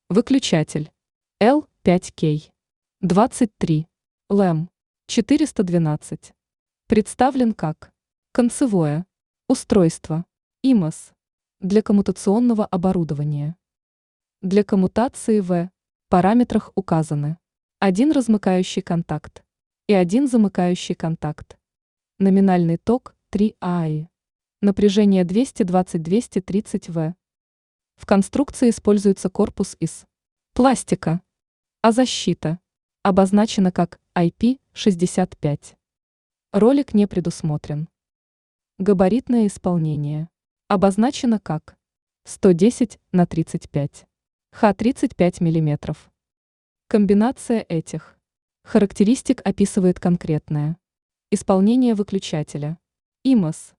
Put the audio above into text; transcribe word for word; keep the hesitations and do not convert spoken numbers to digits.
Выключатель эл пять кей двадцать три ЛЭМ четыреста двенадцать. Представлен как концевое устройство имос для коммутационного оборудования. Для коммутации в параметрах указаны один размыкающий контакт и один замыкающий контакт. Номинальный ток три АИ. Напряжение двести двадцать — двести тридцать вольт. В конструкции используется корпус из пластика, а защита обозначена как ай пи шестьдесят пять. Ролик не предусмотрен. Габаритное исполнение обозначено как сто десять на тридцать пять, х тридцать пять миллиметров. Комбинация этих характеристик описывает конкретное исполнение выключателя имос